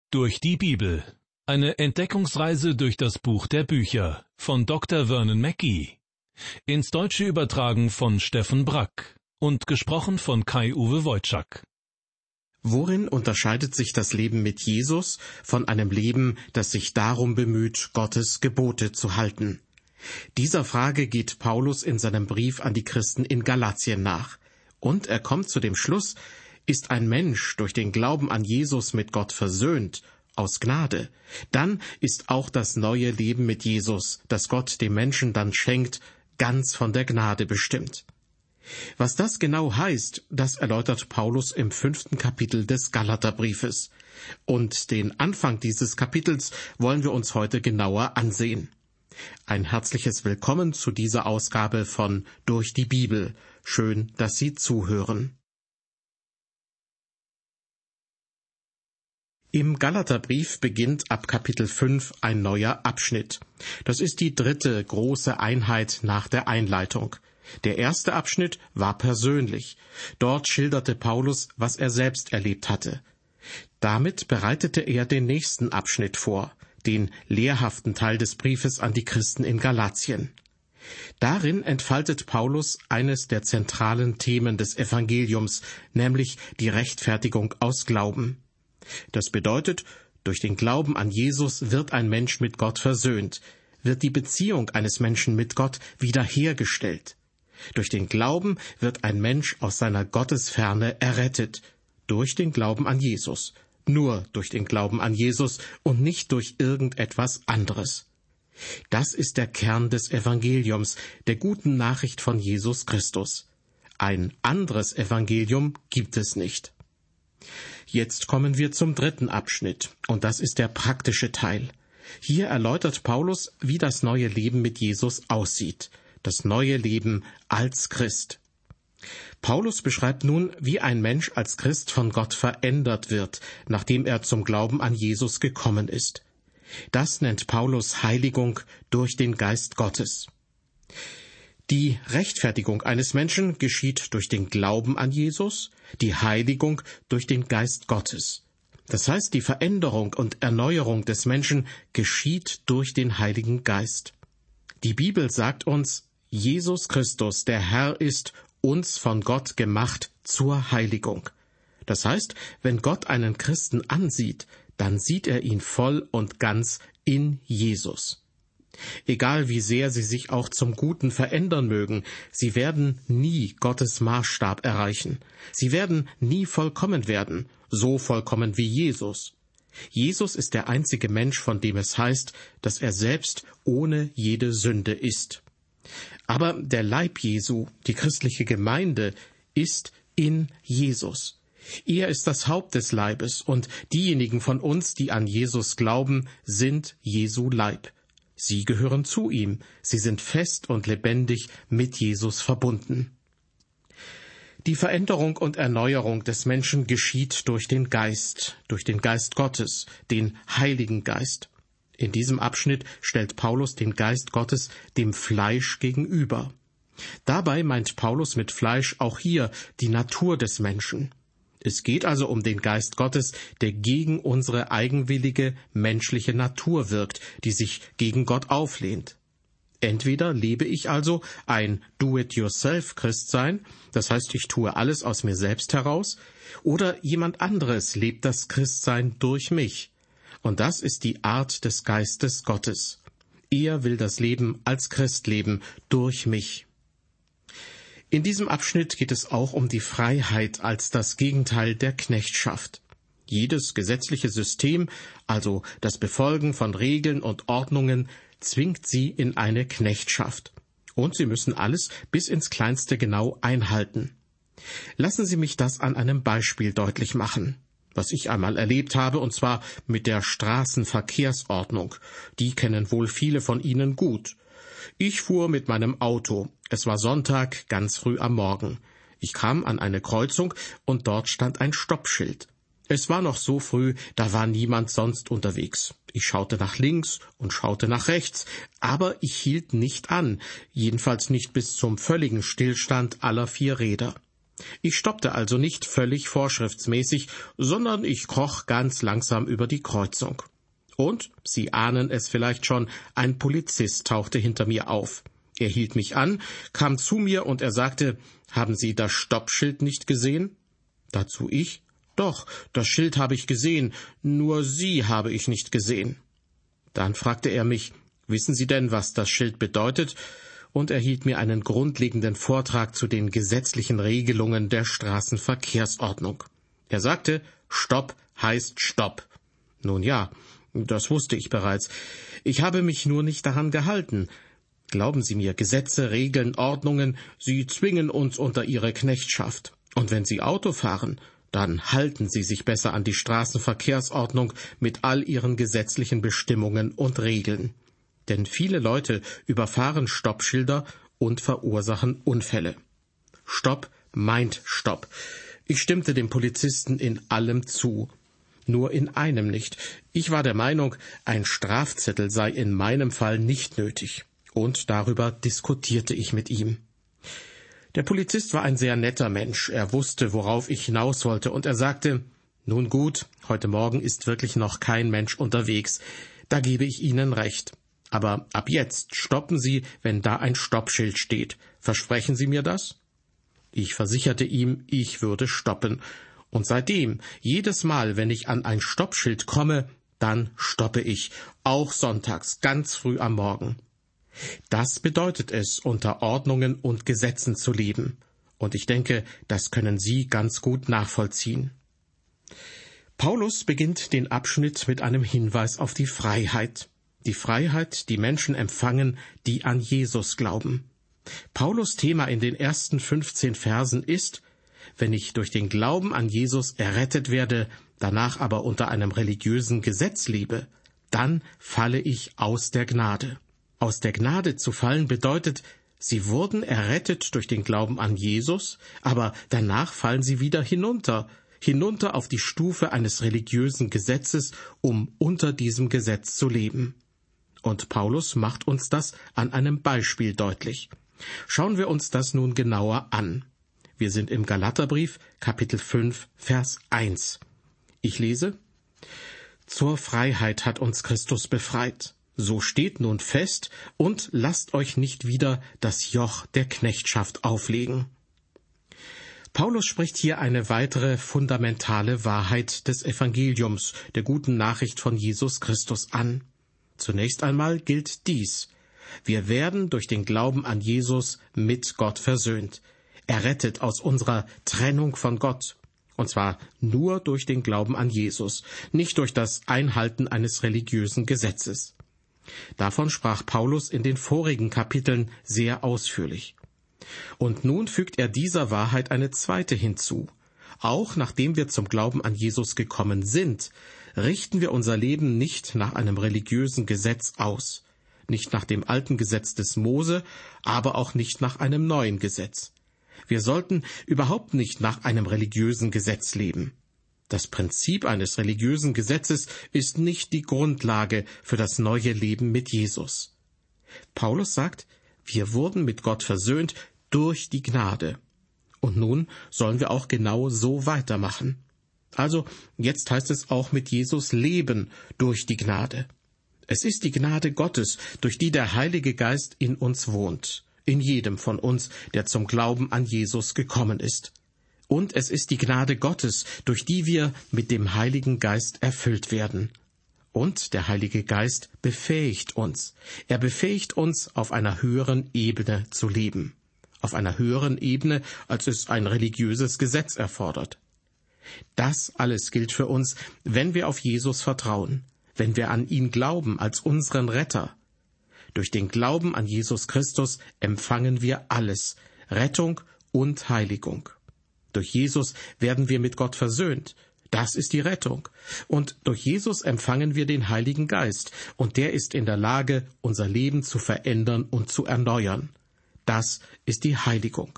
Durch die Bibel. Eine Entdeckungsreise durch das Buch der Bücher von Dr. Vernon Mackey. Ins Deutsche übertragen von Steffen Brack und gesprochen von Kai-Uwe Wojczak. Worin unterscheidet sich das Leben mit Jesus von einem Leben, das sich darum bemüht, Gottes Gebote zu halten? Dieser Frage geht Paulus in seinem Brief an die Christen in Galatien nach. Und er kommt zu dem Schluss: Ist ein Mensch durch den Glauben an Jesus mit Gott versöhnt, aus Gnade, dann ist auch das neue Leben mit Jesus, das Gott dem Menschen dann schenkt, ganz von der Gnade bestimmt. Was das genau heißt, das erläutert Paulus im 5. Kapitel des Galaterbriefes. Und den Anfang dieses Kapitels wollen wir uns heute genauer ansehen. Ein herzliches Willkommen zu dieser Ausgabe von Durch die Bibel. Schön, dass Sie zuhören. Im Galaterbrief beginnt ab Kapitel 5 ein neuer Abschnitt. Das ist die dritte große Einheit nach der Einleitung. Der erste Abschnitt war persönlich. Dort schilderte Paulus, was er selbst erlebt hatte. Damit bereitete er den nächsten Abschnitt vor, den lehrhaften Teil des Briefes an die Christen in Galatien. Darin entfaltet Paulus eines der zentralen Themen des Evangeliums, nämlich die Rechtfertigung aus Glauben. Das bedeutet, durch den Glauben an Jesus wird ein Mensch mit Gott versöhnt, wird die Beziehung eines Menschen mit Gott wiederhergestellt. Durch den Glauben wird ein Mensch aus seiner Gottesferne errettet, durch den Glauben an Jesus, nur durch den Glauben an Jesus und nicht durch irgendetwas anderes. Das ist der Kern des Evangeliums, der guten Nachricht von Jesus Christus. Ein anderes Evangelium gibt es nicht. Jetzt kommen wir zum dritten Abschnitt, und das ist der praktische Teil. Hier erläutert Paulus, wie das neue Leben mit Jesus aussieht, das neue Leben als Christ. Paulus beschreibt nun, wie ein Mensch als Christ von Gott verändert wird, nachdem er zum Glauben an Jesus gekommen ist. Das nennt Paulus Heiligung durch den Geist Gottes. Die Rechtfertigung eines Menschen geschieht durch den Glauben an Jesus, die Heiligung durch den Geist Gottes. Das heißt, die Veränderung und Erneuerung des Menschen geschieht durch den Heiligen Geist. Die Bibel sagt uns, Jesus Christus, der Herr, ist uns von Gott gemacht zur Heiligung. Das heißt, wenn Gott einen Christen ansieht, dann sieht er ihn voll und ganz in Jesus. Egal wie sehr sie sich auch zum Guten verändern mögen, sie werden nie Gottes Maßstab erreichen. Sie werden nie vollkommen werden, so vollkommen wie Jesus. Jesus ist der einzige Mensch, von dem es heißt, dass er selbst ohne jede Sünde ist. Aber der Leib Jesu, die christliche Gemeinde, ist in Jesus. Er ist das Haupt des Leibes, und diejenigen von uns, die an Jesus glauben, sind Jesu Leib. Sie gehören zu ihm, sie sind fest und lebendig mit Jesus verbunden. Die Veränderung und Erneuerung des Menschen geschieht durch den Geist Gottes, den Heiligen Geist. In diesem Abschnitt stellt Paulus den Geist Gottes dem Fleisch gegenüber. Dabei meint Paulus mit Fleisch auch hier die Natur des Menschen. Es geht also um den Geist Gottes, der gegen unsere eigenwillige menschliche Natur wirkt, die sich gegen Gott auflehnt. Entweder lebe ich also ein Do-it-yourself-Christsein, das heißt, ich tue alles aus mir selbst heraus, oder jemand anderes lebt das Christsein durch mich. Und das ist die Art des Geistes Gottes. Er will das Leben als Christ leben, durch mich. In diesem Abschnitt geht es auch um die Freiheit als das Gegenteil der Knechtschaft. Jedes gesetzliche System, also das Befolgen von Regeln und Ordnungen, zwingt sie in eine Knechtschaft. Und sie müssen alles bis ins Kleinste genau einhalten. Lassen Sie mich das an einem Beispiel deutlich machen, was ich einmal erlebt habe, und zwar mit der Straßenverkehrsordnung. Die kennen wohl viele von Ihnen gut. Ich fuhr mit meinem Auto. Es war Sonntag, ganz früh am Morgen. Ich kam an eine Kreuzung und dort stand ein Stoppschild. Es war noch so früh, da war niemand sonst unterwegs. Ich schaute nach links und schaute nach rechts, aber ich hielt nicht an, jedenfalls nicht bis zum völligen Stillstand aller 4 Räder. Ich stoppte also nicht völlig vorschriftsmäßig, sondern ich kroch ganz langsam über die Kreuzung. Und, Sie ahnen es vielleicht schon, ein Polizist tauchte hinter mir auf. Er hielt mich an, kam zu mir und er sagte, »Haben Sie das Stoppschild nicht gesehen?« Dazu ich, »Doch, das Schild habe ich gesehen, nur Sie habe ich nicht gesehen.« Dann fragte er mich, »Wissen Sie denn, was das Schild bedeutet?« Und er hielt mir einen grundlegenden Vortrag zu den gesetzlichen Regelungen der Straßenverkehrsordnung. Er sagte, »Stopp heißt Stopp.« Nun ja, das wusste ich bereits. Ich habe mich nur nicht daran gehalten. Glauben Sie mir, Gesetze, Regeln, Ordnungen, sie zwingen uns unter ihre Knechtschaft. Und wenn Sie Auto fahren, dann halten Sie sich besser an die Straßenverkehrsordnung mit all ihren gesetzlichen Bestimmungen und Regeln. Denn viele Leute überfahren Stoppschilder und verursachen Unfälle. Stopp meint Stopp. Ich stimmte dem Polizisten in allem zu. Nur in einem nicht. Ich war der Meinung, ein Strafzettel sei in meinem Fall nicht nötig. Und darüber diskutierte ich mit ihm. Der Polizist war ein sehr netter Mensch. Er wusste, worauf ich hinaus wollte, und er sagte, »Nun gut, heute Morgen ist wirklich noch kein Mensch unterwegs. Da gebe ich Ihnen recht. Aber ab jetzt stoppen Sie, wenn da ein Stoppschild steht. Versprechen Sie mir das?« Ich versicherte ihm, ich würde stoppen. Und seitdem, jedes Mal, wenn ich an ein Stoppschild komme, dann stoppe ich, auch sonntags, ganz früh am Morgen. Das bedeutet es, unter Ordnungen und Gesetzen zu leben. Und ich denke, das können Sie ganz gut nachvollziehen. Paulus beginnt den Abschnitt mit einem Hinweis auf die Freiheit. Die Freiheit, die Menschen empfangen, die an Jesus glauben. Paulus' Thema in den ersten 15 Versen ist, wenn ich durch den Glauben an Jesus errettet werde, danach aber unter einem religiösen Gesetz lebe, dann falle ich aus der Gnade. Aus der Gnade zu fallen bedeutet, sie wurden errettet durch den Glauben an Jesus, aber danach fallen sie wieder hinunter auf die Stufe eines religiösen Gesetzes, um unter diesem Gesetz zu leben. Und Paulus macht uns das an einem Beispiel deutlich. Schauen wir uns das nun genauer an. Wir sind im Galaterbrief, Kapitel 5, Vers 1. Ich lese, »Zur Freiheit hat uns Christus befreit. So steht nun fest und lasst euch nicht wieder das Joch der Knechtschaft auflegen.« Paulus spricht hier eine weitere fundamentale Wahrheit des Evangeliums, der guten Nachricht von Jesus Christus an. Zunächst einmal gilt dies: Wir werden durch den Glauben an Jesus mit Gott versöhnt, errettet aus unserer Trennung von Gott. Und zwar nur durch den Glauben an Jesus, nicht durch das Einhalten eines religiösen Gesetzes. Davon sprach Paulus in den vorigen Kapiteln sehr ausführlich. Und nun fügt er dieser Wahrheit eine zweite hinzu. Auch nachdem wir zum Glauben an Jesus gekommen sind, richten wir unser Leben nicht nach einem religiösen Gesetz aus, nicht nach dem alten Gesetz des Mose, aber auch nicht nach einem neuen Gesetz. Wir sollten überhaupt nicht nach einem religiösen Gesetz leben. Das Prinzip eines religiösen Gesetzes ist nicht die Grundlage für das neue Leben mit Jesus. Paulus sagt, wir wurden mit Gott versöhnt durch die Gnade. Und nun sollen wir auch genau so weitermachen. Also, jetzt heißt es auch mit Jesus leben durch die Gnade. Es ist die Gnade Gottes, durch die der Heilige Geist in uns wohnt, in jedem von uns, der zum Glauben an Jesus gekommen ist. Und es ist die Gnade Gottes, durch die wir mit dem Heiligen Geist erfüllt werden. Und der Heilige Geist befähigt uns. Er befähigt uns, auf einer höheren Ebene zu leben. Auf einer höheren Ebene, als es ein religiöses Gesetz erfordert. Das alles gilt für uns, wenn wir auf Jesus vertrauen, wenn wir an ihn glauben als unseren Retter. Durch den Glauben an Jesus Christus empfangen wir alles, Rettung und Heiligung. Durch Jesus werden wir mit Gott versöhnt. Das ist die Rettung. Und durch Jesus empfangen wir den Heiligen Geist, und der ist in der Lage, unser Leben zu verändern und zu erneuern. Das ist die Heiligung.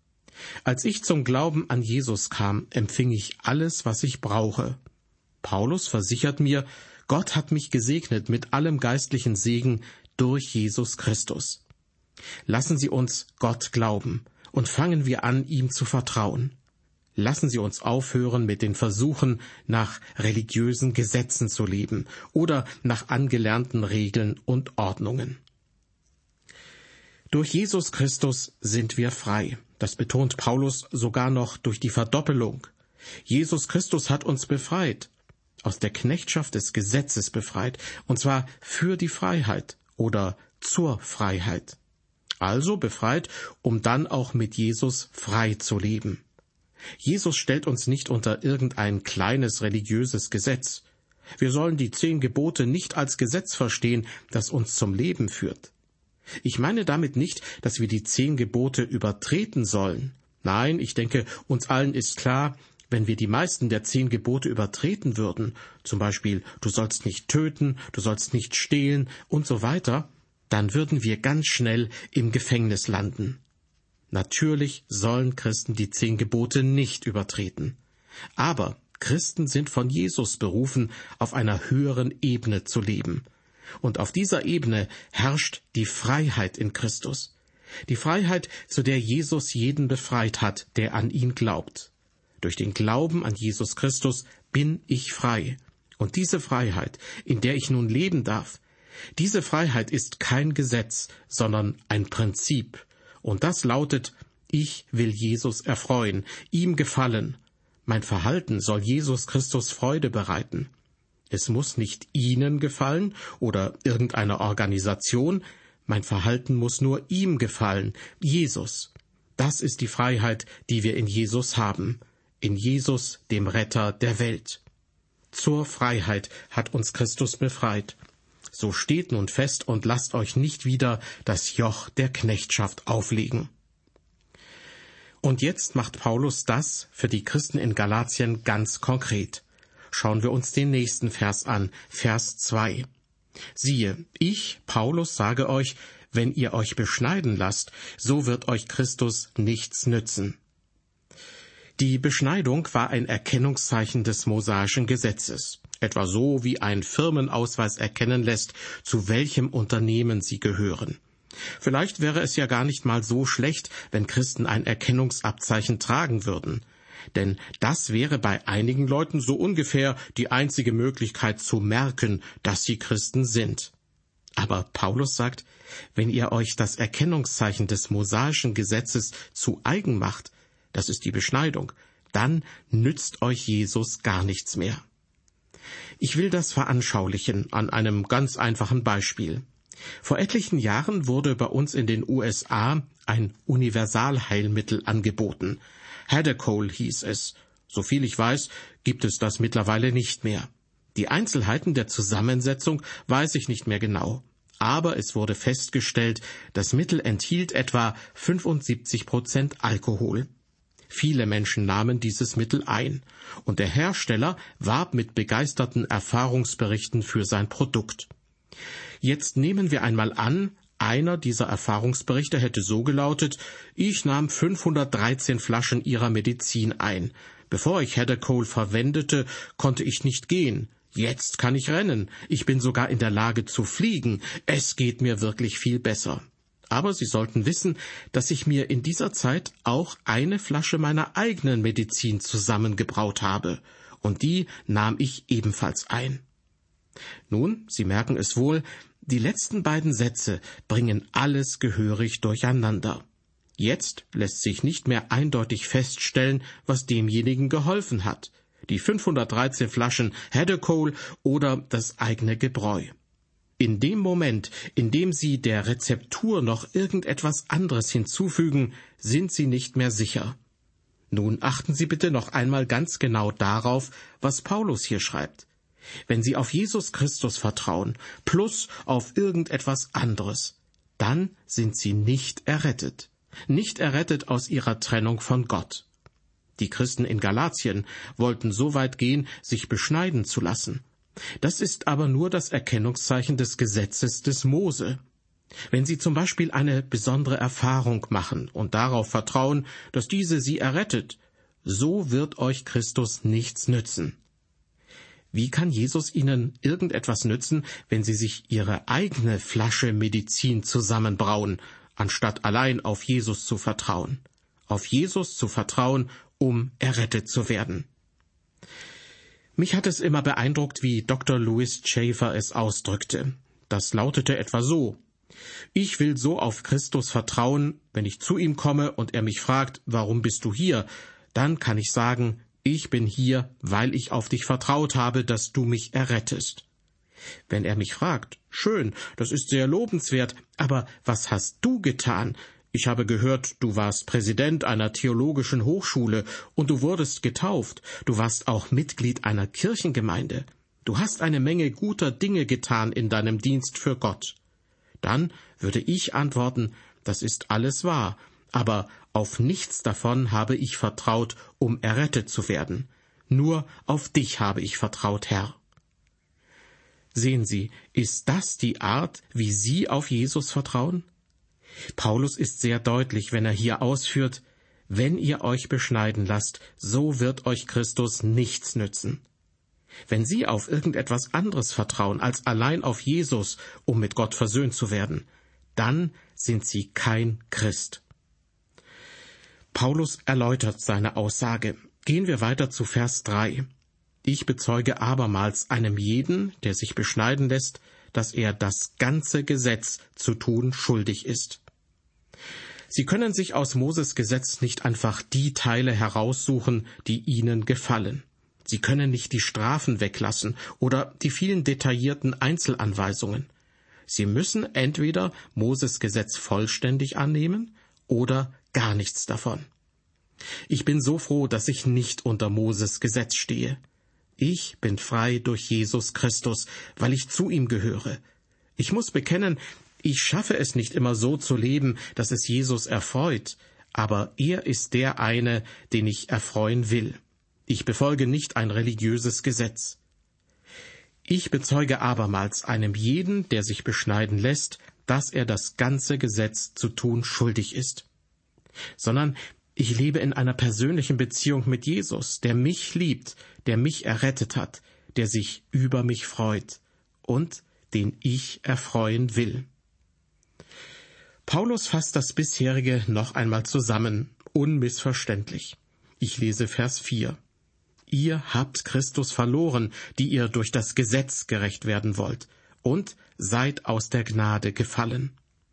Als ich zum Glauben an Jesus kam, empfing ich alles, was ich brauche. Paulus versichert mir, Gott hat mich gesegnet mit allem geistlichen Segen durch Jesus Christus. Lassen Sie uns Gott glauben und fangen wir an, ihm zu vertrauen. Lassen Sie uns aufhören mit den Versuchen, nach religiösen Gesetzen zu leben oder nach angelernten Regeln und Ordnungen. Durch Jesus Christus sind wir frei. Das betont Paulus sogar noch durch die Verdoppelung. Jesus Christus hat uns befreit, aus der Knechtschaft des Gesetzes befreit, und zwar für die Freiheit oder zur Freiheit. Also befreit, um dann auch mit Jesus frei zu leben. Jesus stellt uns nicht unter irgendein kleines religiöses Gesetz. Wir sollen die 10 Gebote nicht als Gesetz verstehen, das uns zum Leben führt. Ich meine damit nicht, dass wir die 10 Gebote übertreten sollen. Nein, ich denke, uns allen ist klar, wenn wir die meisten der 10 Gebote übertreten würden, zum Beispiel, du sollst nicht töten, du sollst nicht stehlen und so weiter, dann würden wir ganz schnell im Gefängnis landen. Natürlich sollen Christen die 10 Gebote nicht übertreten. Aber Christen sind von Jesus berufen, auf einer höheren Ebene zu leben. Und auf dieser Ebene herrscht die Freiheit in Christus. Die Freiheit, zu der Jesus jeden befreit hat, der an ihn glaubt. Durch den Glauben an Jesus Christus bin ich frei. Und diese Freiheit, in der ich nun leben darf, diese Freiheit ist kein Gesetz, sondern ein Prinzip. Und das lautet, ich will Jesus erfreuen, ihm gefallen. Mein Verhalten soll Jesus Christus Freude bereiten. Es muss nicht Ihnen gefallen oder irgendeiner Organisation, mein Verhalten muss nur ihm gefallen, Jesus. Das ist die Freiheit, die wir in Jesus haben, in Jesus, dem Retter der Welt. Zur Freiheit hat uns Christus befreit. So steht nun fest und lasst euch nicht wieder das Joch der Knechtschaft auflegen. Und jetzt macht Paulus das für die Christen in Galatien ganz konkret. Schauen wir uns den nächsten Vers an, Vers 2. Siehe, ich, Paulus, sage euch, wenn ihr euch beschneiden lasst, so wird euch Christus nichts nützen. Die Beschneidung war ein Erkennungszeichen des mosaischen Gesetzes, etwa so wie ein Firmenausweis erkennen lässt, zu welchem Unternehmen sie gehören. Vielleicht wäre es ja gar nicht mal so schlecht, wenn Christen ein Erkennungsabzeichen tragen würden. Denn das wäre bei einigen Leuten so ungefähr die einzige Möglichkeit zu merken, dass sie Christen sind. Aber Paulus sagt, wenn ihr euch das Erkennungszeichen des mosaischen Gesetzes zu eigen macht, das ist die Beschneidung, dann nützt euch Jesus gar nichts mehr. Ich will das veranschaulichen an einem ganz einfachen Beispiel. Vor etlichen Jahren wurde bei uns in den USA ein Universalheilmittel angeboten. Hadacol hieß es. Soviel ich weiß, gibt es das mittlerweile nicht mehr. Die Einzelheiten der Zusammensetzung weiß ich nicht mehr genau. Aber es wurde festgestellt, das Mittel enthielt etwa 75% Alkohol. Viele Menschen nahmen dieses Mittel ein, und der Hersteller warb mit begeisterten Erfahrungsberichten für sein Produkt. Jetzt nehmen wir einmal an, einer dieser Erfahrungsberichte hätte so gelautet: Ich nahm 513 Flaschen ihrer Medizin ein. Bevor ich Hadacol verwendete, konnte ich nicht gehen. Jetzt kann ich rennen. Ich bin sogar in der Lage zu fliegen. Es geht mir wirklich viel besser. Aber Sie sollten wissen, dass ich mir in dieser Zeit auch eine Flasche meiner eigenen Medizin zusammengebraut habe. Und die nahm ich ebenfalls ein. Nun, Sie merken es wohl, die letzten beiden Sätze bringen alles gehörig durcheinander. Jetzt lässt sich nicht mehr eindeutig feststellen, was demjenigen geholfen hat. Die 513 Flaschen Hadacol oder das eigene Gebräu. In dem Moment, in dem Sie der Rezeptur noch irgendetwas anderes hinzufügen, sind Sie nicht mehr sicher. Nun achten Sie bitte noch einmal ganz genau darauf, was Paulus hier schreibt. Wenn Sie auf Jesus Christus vertrauen, plus auf irgendetwas anderes, dann sind Sie nicht errettet. Nicht errettet aus ihrer Trennung von Gott. Die Christen in Galatien wollten so weit gehen, sich beschneiden zu lassen. Das ist aber nur das Erkennungszeichen des Gesetzes des Mose. Wenn Sie zum Beispiel eine besondere Erfahrung machen und darauf vertrauen, dass diese Sie errettet, so wird euch Christus nichts nützen. Wie kann Jesus Ihnen irgendetwas nützen, wenn Sie sich Ihre eigene Flasche Medizin zusammenbrauen, anstatt allein auf Jesus zu vertrauen? auf Jesus zu vertrauen, um errettet zu werden. Mich hat es immer beeindruckt, wie Dr. Louis Schaeffer es ausdrückte. Das lautete etwa so: Ich will so auf Christus vertrauen, wenn ich zu ihm komme und er mich fragt, warum bist du hier? Dann kann ich sagen, ich bin hier, weil ich auf dich vertraut habe, dass du mich errettest. Wenn er mich fragt, schön, das ist sehr lobenswert, aber was hast du getan? Ich habe gehört, du warst Präsident einer theologischen Hochschule und du wurdest getauft. Du warst auch Mitglied einer Kirchengemeinde. Du hast eine Menge guter Dinge getan in deinem Dienst für Gott. Dann würde ich antworten, das ist alles wahr, aber auf nichts davon habe ich vertraut, um errettet zu werden. Nur auf dich habe ich vertraut, Herr. Sehen Sie, ist das die Art, wie Sie auf Jesus vertrauen? Paulus ist sehr deutlich, wenn er hier ausführt, wenn ihr euch beschneiden lasst, so wird euch Christus nichts nützen. Wenn Sie auf irgendetwas anderes vertrauen als allein auf Jesus, um mit Gott versöhnt zu werden, dann sind Sie kein Christ. Paulus erläutert seine Aussage. Gehen wir weiter zu Vers 3. Ich bezeuge abermals einem jeden, der sich beschneiden lässt, dass er das ganze Gesetz zu tun schuldig ist. Sie können sich aus Moses Gesetz nicht einfach die Teile heraussuchen, die Ihnen gefallen. Sie können nicht die Strafen weglassen oder die vielen detaillierten Einzelanweisungen. Sie müssen entweder Moses Gesetz vollständig annehmen oder gar nichts davon. Ich bin so froh, dass ich nicht unter Moses Gesetz stehe. Ich bin frei durch Jesus Christus, weil ich zu ihm gehöre. Ich muss bekennen, ich schaffe es nicht immer so zu leben, dass es Jesus erfreut, aber er ist der eine, den ich erfreuen will. Ich befolge nicht ein religiöses Gesetz. Ich bezeuge abermals einem jeden, der sich beschneiden lässt, dass er das ganze Gesetz zu tun schuldig ist. Sondern ich lebe in einer persönlichen Beziehung mit Jesus, der mich liebt, der mich errettet hat, der sich über mich freut und den ich erfreuen will. Paulus fasst das bisherige noch einmal zusammen, unmissverständlich. Ich lese Vers 4. Ihr habt Christus verloren, die ihr durch das Gesetz gerecht werden wollt, und seid aus der Gnade gefallen.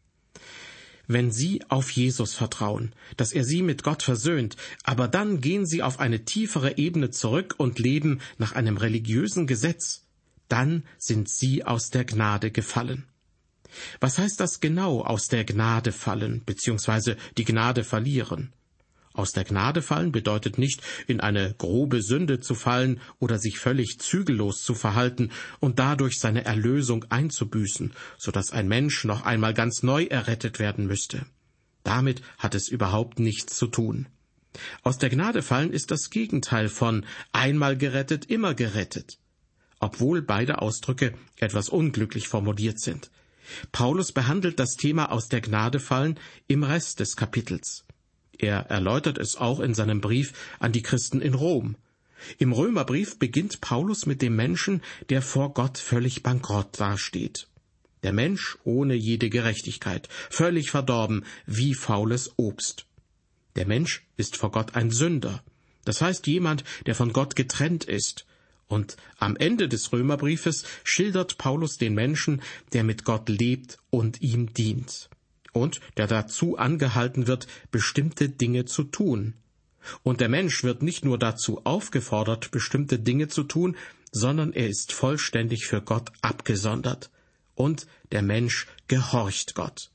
Wenn Sie auf Jesus vertrauen, dass er Sie mit Gott versöhnt, aber dann gehen Sie auf eine tiefere Ebene zurück und leben nach einem religiösen Gesetz, dann sind Sie aus der Gnade gefallen. Was heißt das genau, aus der Gnade fallen, beziehungsweise die Gnade verlieren? Aus der Gnade fallen bedeutet nicht, in eine grobe Sünde zu fallen oder sich völlig zügellos zu verhalten und dadurch seine Erlösung einzubüßen, so dass ein Mensch noch einmal ganz neu errettet werden müsste. Damit hat es überhaupt nichts zu tun. Aus der Gnade fallen ist das Gegenteil von einmal gerettet, immer gerettet, obwohl beide Ausdrücke etwas unglücklich formuliert sind. Paulus behandelt das Thema aus der Gnade fallen im Rest des Kapitels. Er erläutert es auch in seinem Brief an die Christen in Rom. Im Römerbrief beginnt Paulus mit dem Menschen, der vor Gott völlig bankrott dasteht. Der Mensch ohne jede Gerechtigkeit, völlig verdorben wie faules Obst. Der Mensch ist vor Gott ein Sünder, das heißt jemand, der von Gott getrennt ist. Und am Ende des Römerbriefes schildert Paulus den Menschen, der mit Gott lebt und ihm dient. Und der dazu angehalten wird, bestimmte Dinge zu tun. Und der Mensch wird nicht nur dazu aufgefordert, bestimmte Dinge zu tun, sondern er ist vollständig für Gott abgesondert. Und der Mensch gehorcht Gott.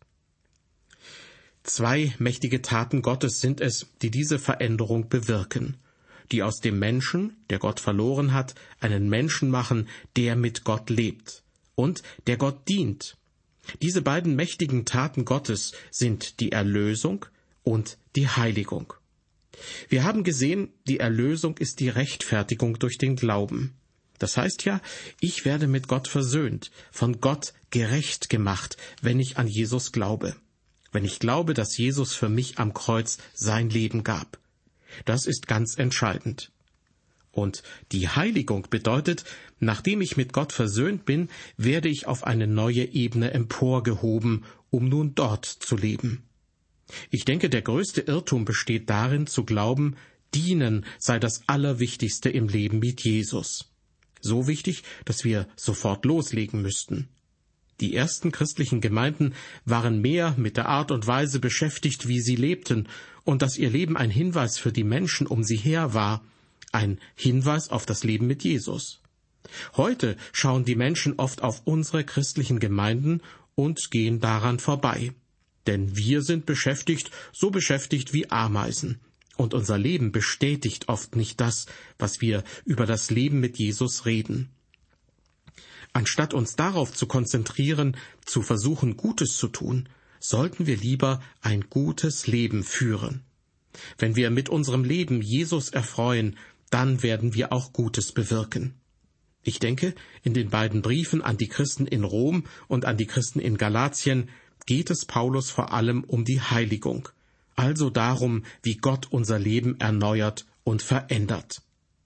2 mächtige Taten Gottes sind es, die diese Veränderung bewirken, die aus dem Menschen, der Gott verloren hat, einen Menschen machen, der mit Gott lebt und der Gott dient. Diese beiden mächtigen Taten Gottes sind die Erlösung und die Heiligung. Wir haben gesehen, die Erlösung ist die Rechtfertigung durch den Glauben. Das heißt ja, ich werde mit Gott versöhnt, von Gott gerecht gemacht, wenn ich an Jesus glaube. Wenn ich glaube, dass Jesus für mich am Kreuz sein Leben gab. Das ist ganz entscheidend. Und die Heiligung bedeutet, nachdem ich mit Gott versöhnt bin, werde ich auf eine neue Ebene emporgehoben, um nun dort zu leben. Ich denke, der größte Irrtum besteht darin, zu glauben, dienen sei das Allerwichtigste im Leben mit Jesus. So wichtig, dass wir sofort loslegen müssten. Die ersten christlichen Gemeinden waren mehr mit der Art und Weise beschäftigt, wie sie lebten, und dass ihr Leben ein Hinweis für die Menschen um sie her war, ein Hinweis auf das Leben mit Jesus. Heute schauen die Menschen oft auf unsere christlichen Gemeinden und gehen daran vorbei. Denn wir sind so beschäftigt wie Ameisen. Und unser Leben bestätigt oft nicht das, was wir über das Leben mit Jesus reden. Anstatt uns darauf zu konzentrieren, zu versuchen, Gutes zu tun, sollten wir lieber ein gutes Leben führen. Wenn wir mit unserem Leben Jesus erfreuen, dann werden wir auch Gutes bewirken. Ich denke, in den beiden Briefen an die Christen in Rom und an die Christen in Galatien geht es Paulus vor allem um die Heiligung, also darum, wie Gott unser Leben erneuert und verändert.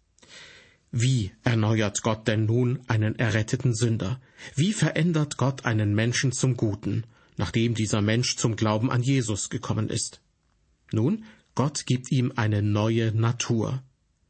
Wie erneuert Gott denn nun einen erretteten Sünder? Wie verändert Gott einen Menschen zum Guten, nachdem dieser Mensch zum Glauben an Jesus gekommen ist? Nun, Gott gibt ihm eine neue Natur.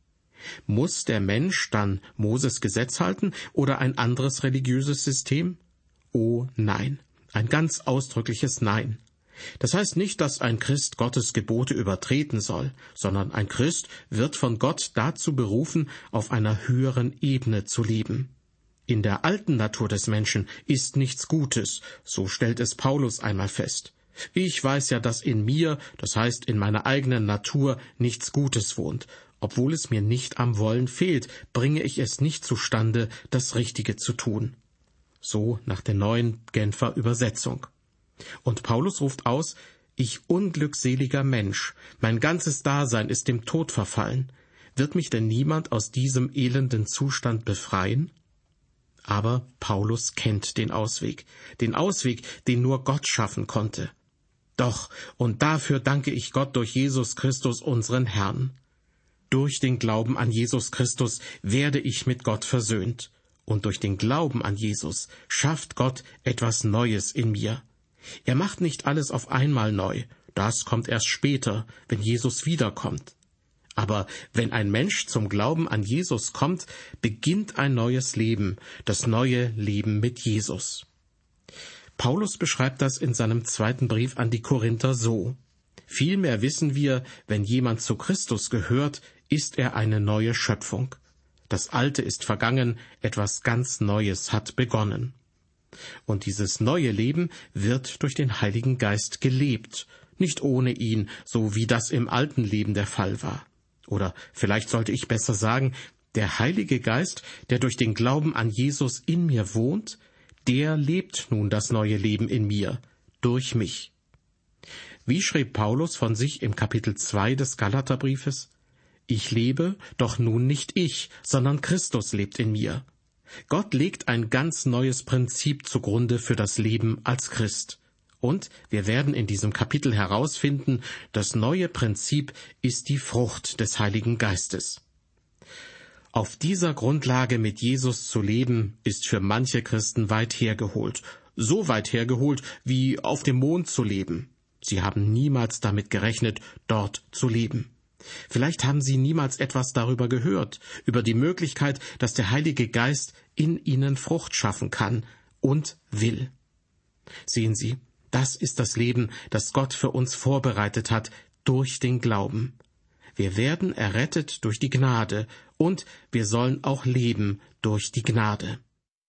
Muss der Mensch dann Moses Gesetz halten oder ein anderes religiöses System? Oh nein, ein ganz ausdrückliches Nein. Das heißt nicht, dass ein Christ Gottes Gebote übertreten soll, sondern ein Christ wird von Gott dazu berufen, auf einer höheren Ebene zu leben. In der alten Natur des Menschen ist nichts Gutes, so stellt es Paulus einmal fest. Ich weiß ja, dass in mir, das heißt in meiner eigenen Natur, nichts Gutes wohnt. Obwohl es mir nicht am Wollen fehlt, bringe ich es nicht zustande, das Richtige zu tun. So nach der neuen Genfer Übersetzung. Und Paulus ruft aus, ich unglückseliger Mensch, mein ganzes Dasein ist dem Tod verfallen. Wird mich denn niemand aus diesem elenden Zustand befreien? Aber Paulus kennt den Ausweg, den nur Gott schaffen konnte. Doch, und dafür danke ich Gott durch Jesus Christus, unseren Herrn. Durch den Glauben an Jesus Christus werde ich mit Gott versöhnt. Und durch den Glauben an Jesus schafft Gott etwas Neues in mir. Er macht nicht alles auf einmal neu. Das kommt erst später, wenn Jesus wiederkommt. Aber wenn ein Mensch zum Glauben an Jesus kommt, beginnt ein neues Leben, das neue Leben mit Jesus. Paulus beschreibt das in seinem 2. Brief an die Korinther so: Vielmehr wissen wir, wenn jemand zu Christus gehört, ist er eine neue Schöpfung. Das Alte ist vergangen, etwas ganz Neues hat begonnen. Und dieses neue Leben wird durch den Heiligen Geist gelebt, nicht ohne ihn, so wie das im alten Leben der Fall war. Oder vielleicht sollte ich besser sagen, der Heilige Geist, der durch den Glauben an Jesus in mir wohnt, der lebt nun das neue Leben in mir, durch mich. Wie schrieb Paulus von sich im Kapitel 2 des Galaterbriefes? Ich lebe, doch nun nicht ich, sondern Christus lebt in mir. Gott legt ein ganz neues Prinzip zugrunde für das Leben als Christ. Und wir werden in diesem Kapitel herausfinden, das neue Prinzip ist die Frucht des Heiligen Geistes. Auf dieser Grundlage mit Jesus zu leben, ist für manche Christen weit hergeholt. So weit hergeholt, wie auf dem Mond zu leben. Sie haben niemals damit gerechnet, dort zu leben. Vielleicht haben Sie niemals etwas darüber gehört, über die Möglichkeit, dass der Heilige Geist in Ihnen Frucht schaffen kann und will. Sehen Sie, das ist das Leben, das Gott für uns vorbereitet hat, durch den Glauben. Wir werden errettet durch die Gnade und wir sollen auch leben durch die Gnade.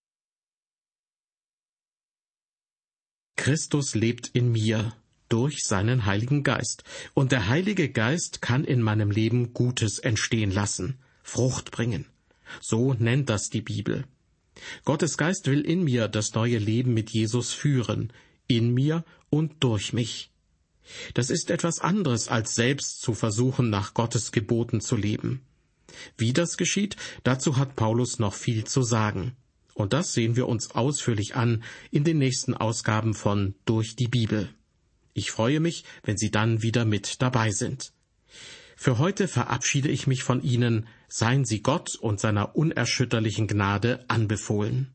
Christus lebt in mir durch seinen Heiligen Geist. Und der Heilige Geist kann in meinem Leben Gutes entstehen lassen, Frucht bringen. So nennt das die Bibel. Gottes Geist will in mir das neue Leben mit Jesus führen, in mir und durch mich. Das ist etwas anderes, als selbst zu versuchen, nach Gottes Geboten zu leben. Wie das geschieht, dazu hat Paulus noch viel zu sagen. Und das sehen wir uns ausführlich an in den nächsten Ausgaben von Durch die Bibel. Ich freue mich, wenn Sie dann wieder mit dabei sind. Für heute verabschiede ich mich von Ihnen. Seien Sie Gott und seiner unerschütterlichen Gnade anbefohlen.